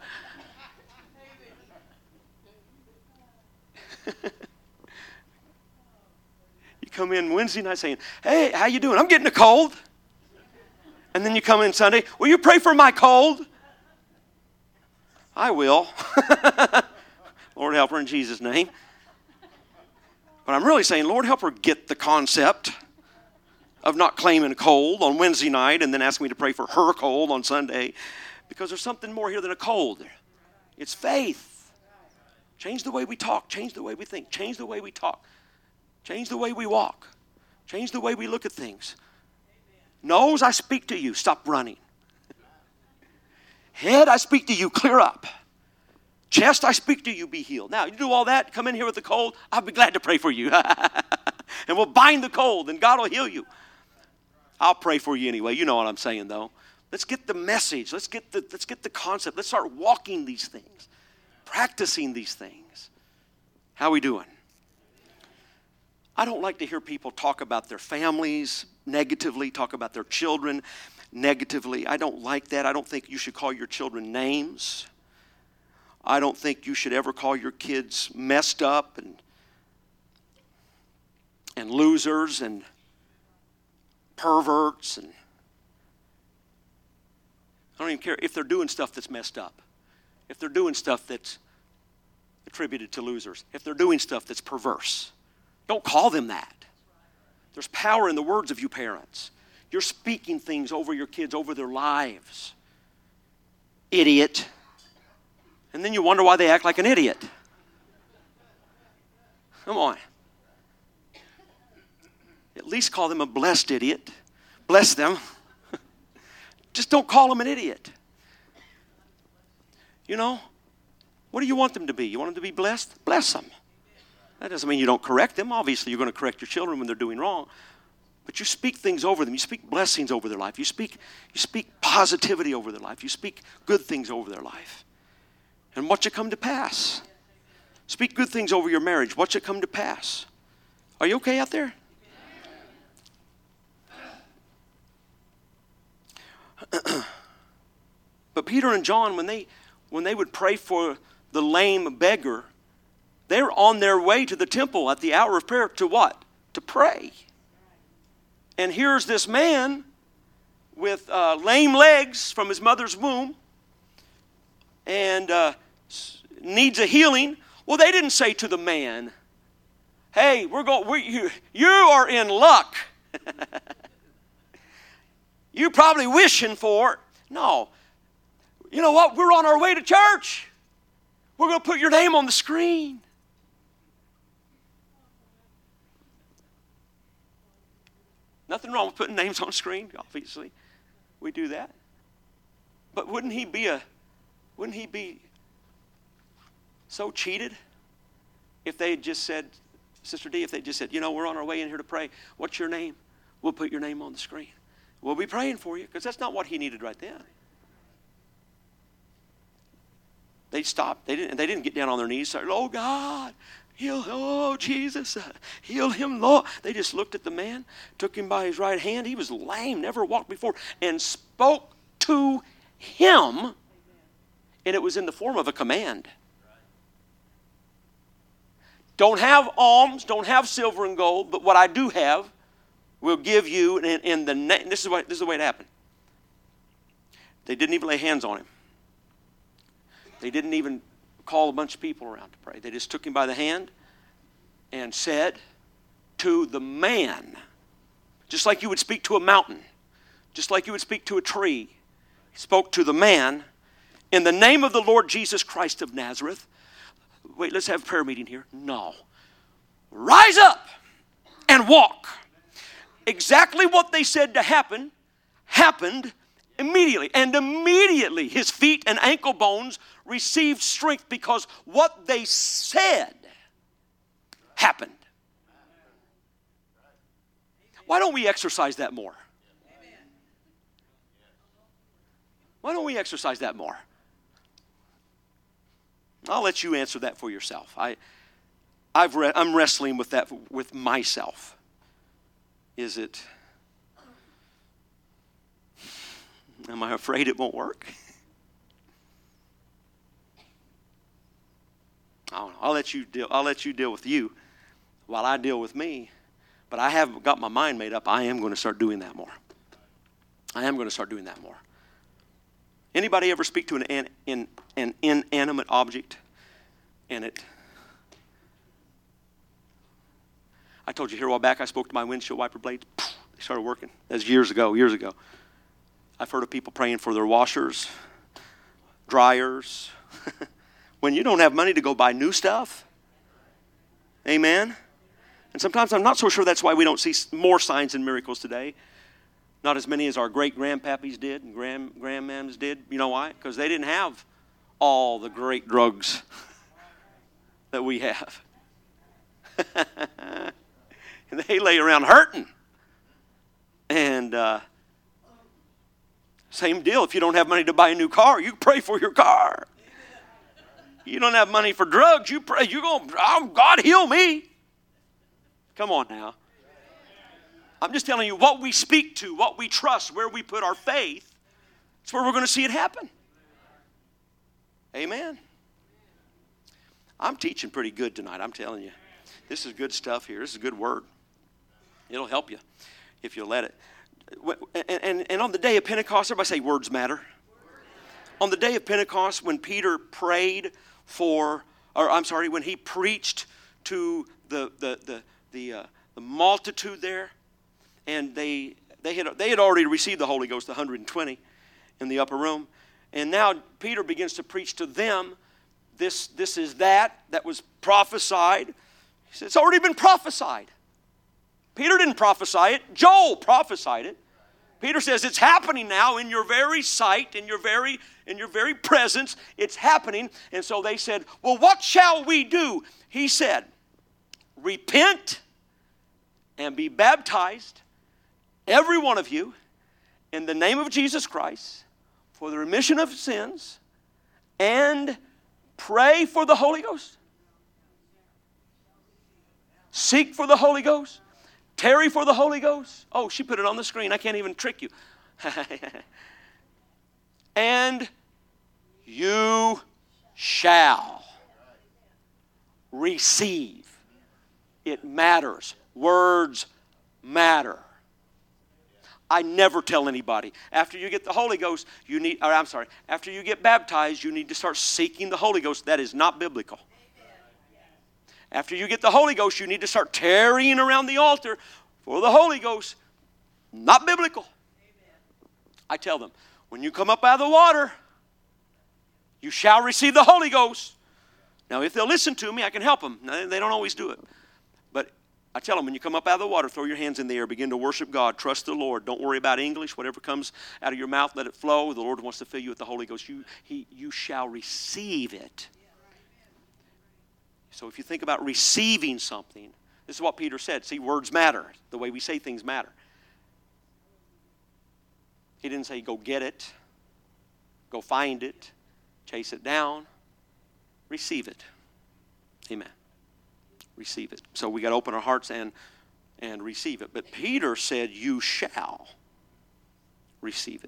You come in Wednesday night saying, hey, how you doing? I'm getting a cold. And then you come in Sunday, will you pray for my cold? I will. Lord, help her in Jesus' name. But I'm really saying, Lord, help her get the concept of not claiming a cold on Wednesday night and then asking me to pray for her cold on Sunday. Because there's something more here than a cold. It's faith. Change the way we talk. Change the way we think. Change the way we talk. Change the way we walk. Change the way we look at things. Nose, I speak to you. Stop running. Head, I speak to you. Clear up. Chest, I speak to you, be healed. Now, you do all that, come in here with the cold, I'll be glad to pray for you. And we'll bind the cold, and God will heal you. I'll pray for you anyway. You know what I'm saying, though. Let's get the message. Let's get the concept. Let's start walking these things, practicing these things. How are we doing? I don't like to hear people talk about their families negatively, talk about their children negatively. I don't like that. I don't think you should call your children names. I don't think you should ever call your kids messed up and losers and perverts. And I don't even care if they're doing stuff that's messed up. If they're doing stuff that's attributed to losers. If they're doing stuff that's perverse. Don't call them that. There's power in the words of you parents. You're speaking things over your kids, over their lives. Idiot. And then you wonder why they act like an idiot. Come on. At least call them a blessed idiot. Bless them. Just don't call them an idiot. You know, what do you want them to be? You want them to be blessed? Bless them. That doesn't mean you don't correct them. Obviously, you're going to correct your children when they're doing wrong. But you speak things over them. You speak blessings over their life. You speak positivity over their life. You speak good things over their life. And watch it come to pass. Speak good things over your marriage. Watch it come to pass. Are you okay out there? But Peter and John, when they would pray for the lame beggar, they're on their way to the temple at the hour of prayer to what? To pray. And here's this man with lame legs from his mother's womb and needs a healing. Well, they didn't say to the man, hey, you are in luck. You're probably wishing for. No. You know what? We're on our way to church. We're going to put your name on the screen. Nothing wrong with putting names on the screen, obviously. We do that. But wouldn't he be so cheated if they had just said, Sister D, if they just said, you know, we're on our way in here to pray. What's your name? We'll put your name on the screen. We'll be praying for you, because that's not what he needed right then. They stopped. They didn't get down on their knees. Started, oh God, oh Jesus, heal him, Lord. They just looked at the man, took him by his right hand. He was lame, never walked before, and spoke to him. And it was in the form of a command. Don't have alms, don't have silver and gold, but what I do have will give you in the name. This is the way it happened. They didn't even lay hands on him. They didn't even call a bunch of people around to pray. They just took him by the hand and said to the man, just like you would speak to a mountain, just like you would speak to a tree, he spoke to the man, in the name of the Lord Jesus Christ of Nazareth. Wait, let's have a prayer meeting here. No. Rise up and walk. Exactly what they said to happen happened immediately. And immediately his feet and ankle bones received strength, because what they said happened. Why don't we exercise that more? Why don't we exercise that more? I'll let you answer that for yourself. I'm wrestling with that with myself. Am I afraid it won't work? I don't know. I'll let you deal with you while I deal with me. But I haven't got my mind made up. I am going to start doing that more. Anybody ever speak to an inanimate object and I told you here a while back, I spoke to my windshield wiper blades. They started working. That was years ago. I've heard of people praying for their washers, dryers. When you don't have money to go buy new stuff. Amen? And sometimes I'm not so sure that's why we don't see more signs and miracles today. Not as many as our great-grandpappies did and grandmams did. You know why? Because they didn't have all the great drugs that we have. And they lay around hurting. And same deal. If you don't have money to buy a new car, you pray for your car. You don't have money for drugs, you pray. God heal me. Come on now. I'm just telling you, what we speak to, what we trust, where we put our faith, it's where we're going to see it happen. Amen. I'm teaching pretty good tonight, I'm telling you. This is good stuff here. This is a good word. It'll help you if you'll let it. And on the day of Pentecost, everybody say words matter. On the day of Pentecost, when Peter prayed when he preached to the multitude there, and they had already received the Holy Ghost, the 120 in the upper room, and now Peter begins to preach to them. This is that was prophesied. He said, it's already been prophesied. Peter didn't prophesy it. Joel prophesied it. Peter says it's happening now in your very sight, in your very presence. It's happening. And so they said, well, what shall we do? He said, repent and be baptized, every one of you, in the name of Jesus Christ for the remission of sins, and pray for the Holy Ghost. Seek for the Holy Ghost. Tarry for the Holy Ghost. Oh, she put it on the screen. I can't even trick you. And you shall receive. It matters. Words matter. I never tell anybody. After you get the Holy Ghost, after you get baptized, you need to start seeking the Holy Ghost. That is not biblical. After you get the Holy Ghost, you need to start tarrying around the altar for the Holy Ghost. Not biblical. I tell them, when you come up out of the water, you shall receive the Holy Ghost. Now, if they'll listen to me, I can help them. They don't always do it. But I tell them, when you come up out of the water, throw your hands in the air, begin to worship God, trust the Lord. Don't worry about English. Whatever comes out of your mouth, let it flow. The Lord wants to fill you with the Holy Ghost. You shall receive it. So if you think about receiving something, this is what Peter said. See, words matter. The way we say things matter. He didn't say go get it, go find it, chase it down. Receive it. Amen. Receive it. So we got to open our hearts and receive it. But Peter said, you shall receive it.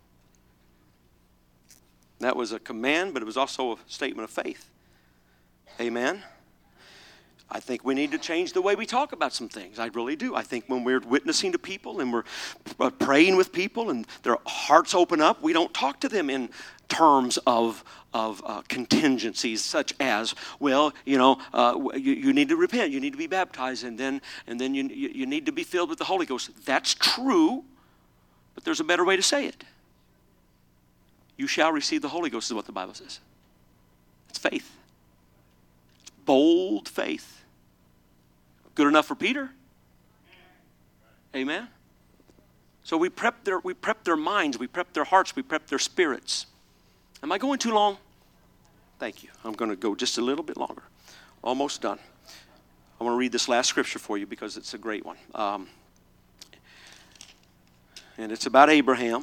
That was a command, but it was also a statement of faith. Amen. I think we need to change the way we talk about some things. I really do. I think when we're witnessing to people and we're praying with people and their hearts open up, we don't talk to them in terms of contingencies such as, well, you need to repent, you need to be baptized, and then you need to be filled with the Holy Ghost. That's true, but there's a better way to say it. You shall receive the Holy Ghost is what the Bible says. It's faith. It's bold faith. Good enough for Peter? Amen? So we prep their minds, we prep their hearts, we prep their spirits. Am I going too long? Thank you. I'm going to go just a little bit longer. Almost done. I want to read this last scripture for you because it's a great one. And it's about Abraham.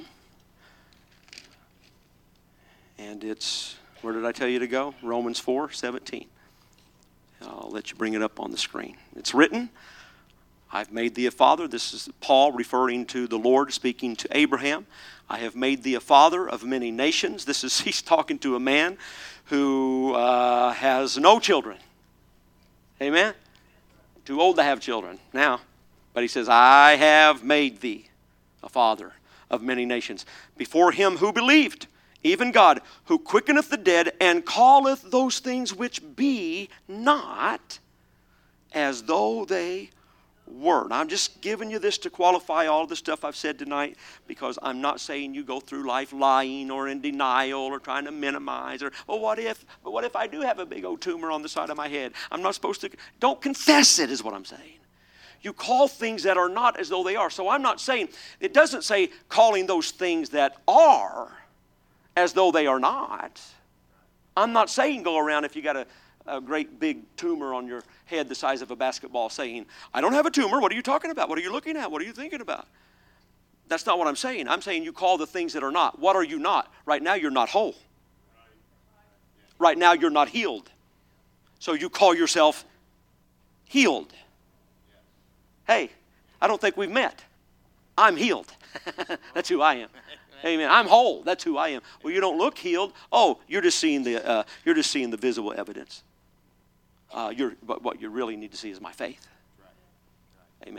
And it's, where did I tell you to go? Romans 4:17. I'll let you bring it up on the screen. It's written, I've made thee a father. This is Paul referring to the Lord speaking to Abraham. I have made thee a father of many nations. He's talking to a man who has no children. Amen? Too old to have children now. But he says, I have made thee a father of many nations. Before him who believed, even God, who quickeneth the dead and calleth those things which be not as though they were. Now, I'm just giving you this to qualify all the stuff I've said tonight, because I'm not saying you go through life lying or in denial or trying to minimize or, oh, what if I do have a big old tumor on the side of my head? I'm not supposed to. Don't confess it is what I'm saying. You call things that are not as though they are. So I'm not saying, it doesn't say calling those things that are as though they are not. I'm not saying go around if you got a great big tumor on your head the size of a basketball saying, I don't have a tumor. What are you talking about? What are you looking at? What are you thinking about? That's not what I'm saying. I'm saying you call the things that are not. What are you not? Right now you're not whole. Right now you're not healed. So you call yourself healed. Hey, I don't think we've met. I'm healed. That's who I am. Amen. I'm whole. That's who I am. Well, you don't look healed. Oh, you're just seeing the visible evidence. But what you really need to see is my faith. Amen.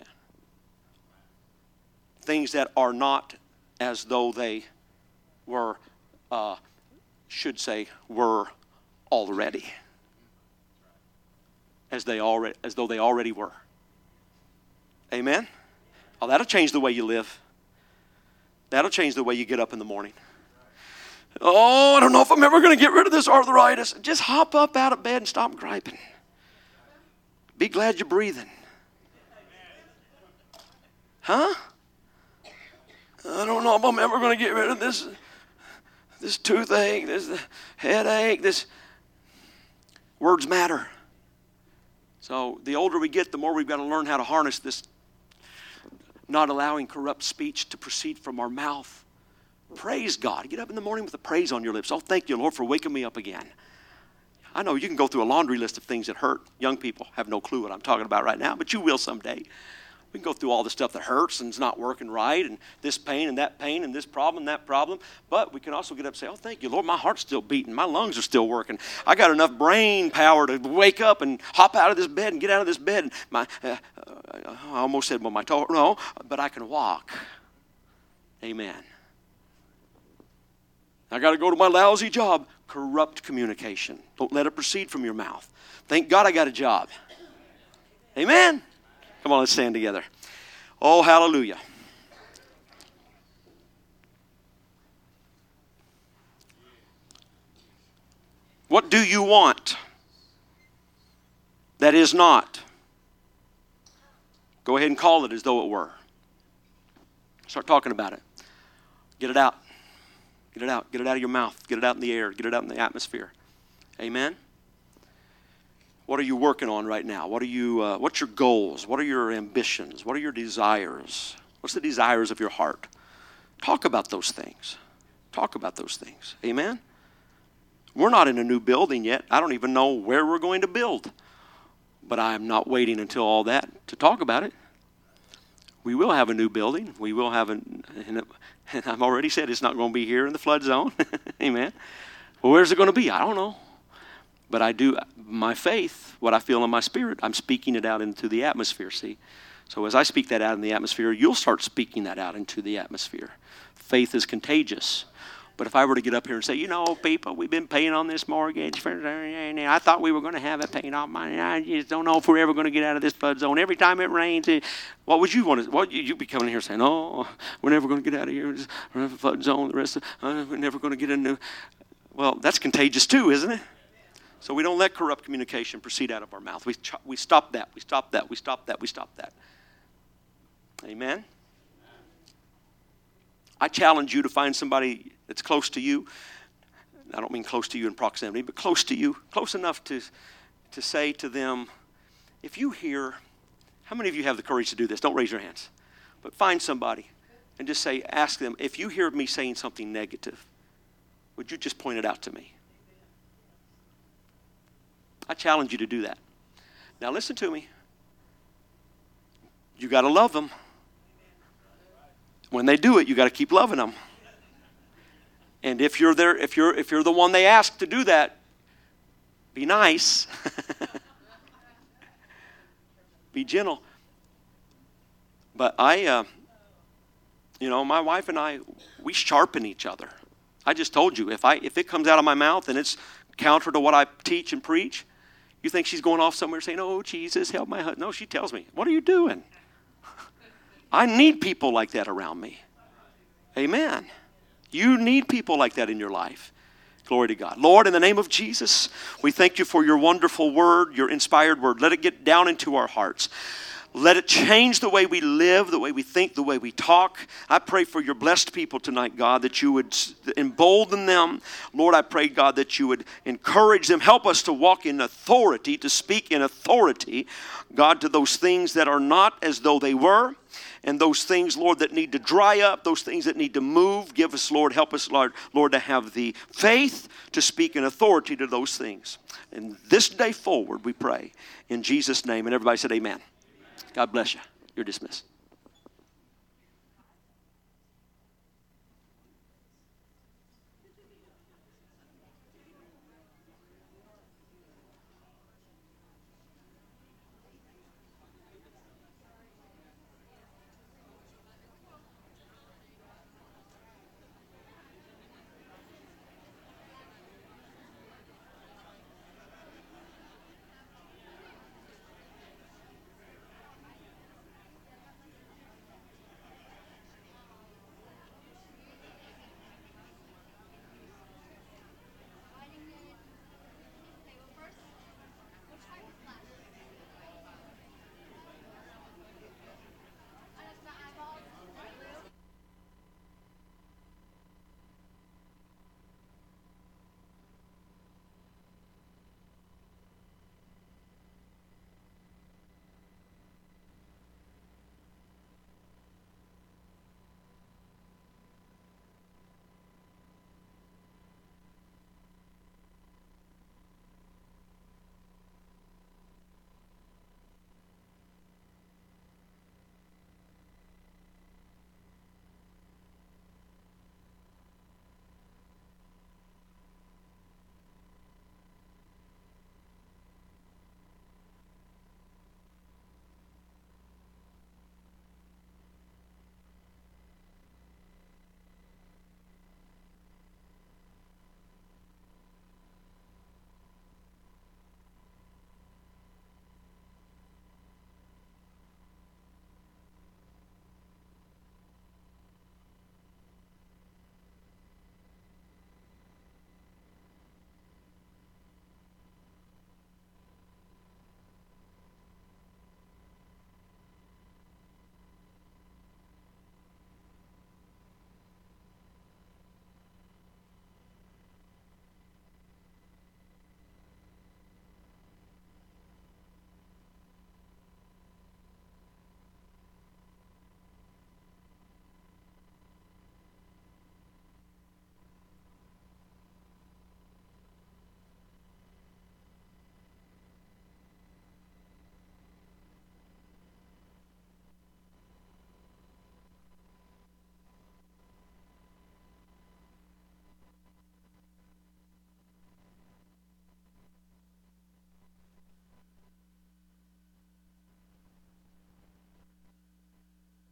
Things that are not as though they were, should say, were already. As though they already were. Amen. Oh, that'll change the way you live. That'll change the way you get up in the morning. Oh, I don't know if I'm ever going to get rid of this arthritis. Just hop up out of bed and stop griping. Be glad you're breathing. Huh? I don't know if I'm ever going to get rid of this toothache, this headache, this. Words matter. So the older we get, the more we've got to learn how to harness this, not allowing corrupt speech to proceed from our mouth. Praise God. Get up in the morning with a praise on your lips. Oh, thank you, Lord, for waking me up again. I know you can go through a laundry list of things that hurt. Young people have no clue what I'm talking about right now, but you will someday. We can go through all the stuff that hurts and is not working right, and this pain and this problem and that problem. But we can also get up and say, oh, thank you, Lord, my heart's still beating. My lungs are still working. I got enough brain power to wake up and hop out of this bed and get out of this bed. I almost said, well, no, but I can walk. Amen. I got to go to my lousy job. Corrupt communication. Don't let it proceed from your mouth. Thank God I got a job. Amen. Come on, let's stand together. Oh, hallelujah. What do you want that is not? Go ahead and call it as though it were. Start talking about it. Get it out. Get it out. Get it out of your mouth. Get it out in the air. Get it out in the atmosphere. Amen? What are you working on right now? What's your goals? What are your ambitions? What are your desires? What's the desires of your heart? Talk about those things. Talk about those things. Amen? We're not in a new building yet. I don't even know where we're going to build. But I'm not waiting until all that to talk about it. We will have a new building. We will have and I've already said it's not going to be here in the flood zone. Amen. Well, where's it going to be? I don't know. But I do, my faith, what I feel in my spirit, I'm speaking it out into the atmosphere, see? So as I speak that out in the atmosphere, you'll start speaking that out into the atmosphere. Faith is contagious. But if I were to get up here and say, you know, people, we've been paying on this mortgage. I thought we were going to have it paid off. I just don't know if we're ever going to get out of this flood zone. Every time it rains, what would you want to? What you'd be coming here saying, oh, we're never going to get out of here. We're in the flood zone. The rest of we're never going to get into. Well, that's contagious too, isn't it? So we don't let corrupt communication proceed out of our mouth. We stop that. We stop that. We stop that. We stop that. Amen. I challenge you to find somebody that's close to you. I don't mean close to you in proximity, but close to you, close enough to say to them, if you hear, how many of you have the courage to do this? Don't raise your hands. But find somebody and just say, ask them, if you hear me saying something negative, would you just point it out to me? I challenge you to do that. Now listen to me. You got to love them. When they do it, you got to keep loving them. And if you're there, if you're the one they ask to do that, be nice. Be gentle. But my wife and I, we sharpen each other. I just told you, if it comes out of my mouth and it's counter to what I teach and preach, you think she's going off somewhere saying, oh, Jesus, help my husband. No, she tells me, what are you doing? I need people like that around me. Amen. You need people like that in your life. Glory to God. Lord, in the name of Jesus, we thank you for your wonderful word, your inspired word. Let it get down into our hearts. Let it change the way we live, the way we think, the way we talk. I pray for your blessed people tonight, God, that you would embolden them. Lord, I pray, God, that you would encourage them. Help us to walk in authority, to speak in authority, God, to those things that are not as though they were. And those things, Lord, that need to dry up, those things that need to move, give us, Lord, help us, Lord, to have the faith to speak in authority to those things. And this day forward, we pray in Jesus' name. And everybody said amen. God bless you. You're dismissed.